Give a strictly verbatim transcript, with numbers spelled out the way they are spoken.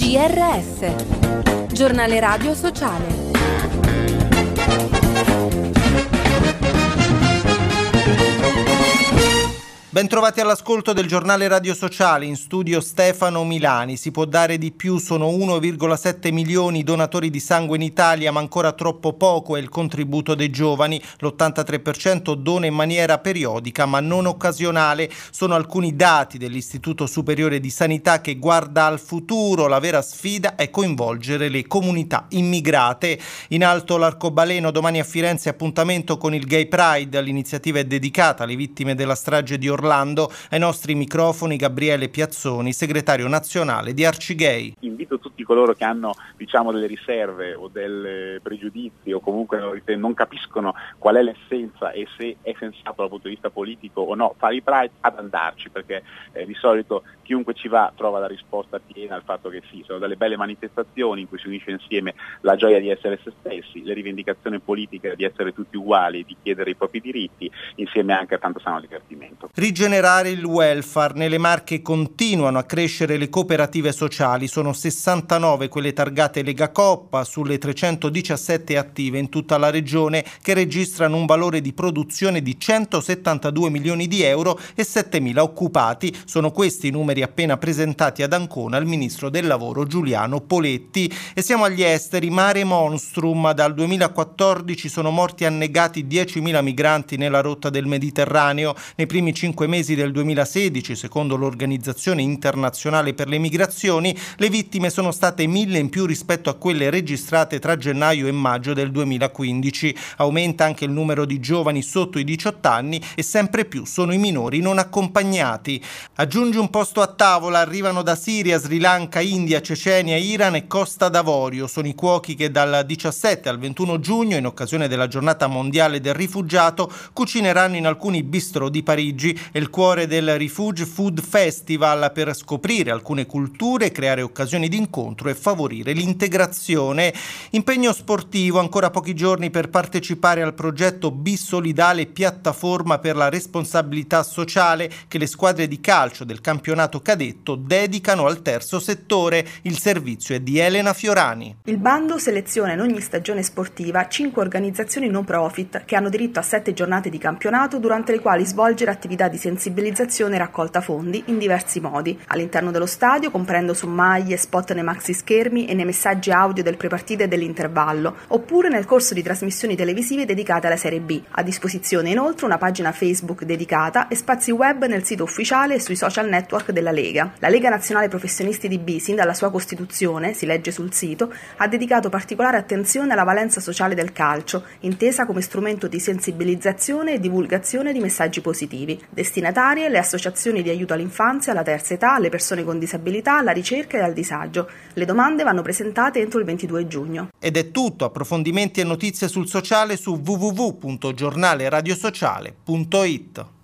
G R S, Giornale Radio Sociale. Bentrovati all'ascolto del Giornale Radio Sociale, in studio Stefano Milani. Si può dare di più, sono uno virgola sette milioni i donatori di sangue in Italia, ma ancora troppo poco è il contributo dei giovani. L'ottantatré per cento dona in maniera periodica ma non occasionale. Sono alcuni dati dell'Istituto Superiore di Sanità che guarda al futuro. La vera sfida è coinvolgere le comunità immigrate. In alto l'arcobaleno, domani a Firenze appuntamento con il Gay Pride. L'iniziativa è dedicata alle vittime della strage di Orlando. Ai nostri microfoni Gabriele Piazzoni, segretario nazionale di Arcigay. Invito tutti coloro che hanno, diciamo, delle riserve o dei pregiudizi o comunque non capiscono qual è l'essenza e se è sensato dal punto di vista politico o no fare i Pride, ad andarci, perché eh, di solito chiunque ci va trova la risposta piena al fatto che sì, sono delle belle manifestazioni in cui si unisce insieme la gioia di essere se stessi, le rivendicazioni politiche di essere tutti uguali, di chiedere i propri diritti, insieme anche a tanto sano divertimento. Rigenerare il welfare. Nelle Marche continuano a crescere le cooperative sociali, sono sessantanove quelle targate Legacoppa sulle trecentodiciassette attive in tutta la regione, che registrano un valore di produzione di centosettantadue milioni di euro e settemila occupati. Sono questi i numeri appena presentati ad Ancona al ministro del lavoro Giuliano Poletti. E siamo agli esteri. Mare Monstrum, dal duemilaquattordici sono morti annegati diecimila migranti nella rotta del Mediterraneo. Nei primi cinque mesi del duemilasedici, secondo l'Organizzazione Internazionale per le Migrazioni, le vittime sono state mille in più rispetto a quelle registrate tra gennaio e maggio del duemilaquindici. Aumenta anche il numero di giovani sotto i diciotto anni e sempre più sono i minori non accompagnati. Aggiunge un posto a tavola, arrivano da Siria, Sri Lanka, India, Cecenia, Iran e Costa d'Avorio. Sono i cuochi che dal diciassette al ventuno giugno, in occasione della giornata mondiale del rifugiato, cucineranno in alcuni bistrò di Parigi. È il cuore del Refuge Food Festival, per scoprire alcune culture, creare occasioni di incontro e favorire l'integrazione. Impegno sportivo, ancora pochi giorni per partecipare al progetto Bisolidale, piattaforma per la responsabilità sociale che le squadre di calcio del campionato cadetto dedicano al terzo settore. Il servizio è di Elena Fiorani. Il bando seleziona in ogni stagione sportiva cinque organizzazioni non profit che hanno diritto a sette giornate di campionato, durante le quali svolgere attività di sensibilizzazione e raccolta fondi in diversi modi. All'interno dello stadio, comprendo su maglie, spot nei maxi schermi e nei messaggi audio del prepartita e dell'intervallo, oppure nel corso di trasmissioni televisive dedicate alla Serie B. A disposizione inoltre una pagina Facebook dedicata e spazi web nel sito ufficiale e sui social network della Lega. La Lega Nazionale Professionisti di B, sin dalla sua costituzione, si legge sul sito, ha dedicato particolare attenzione alla valenza sociale del calcio, intesa come strumento di sensibilizzazione e divulgazione di messaggi positivi. Destinatarie le associazioni di aiuto all'infanzia, alla terza età, alle persone con disabilità, alla ricerca e al disagio. Le domande vanno presentate entro il ventidue giugno. Ed è tutto. Approfondimenti e notizie sul sociale su w w w punto giornale radio sociale punto i t.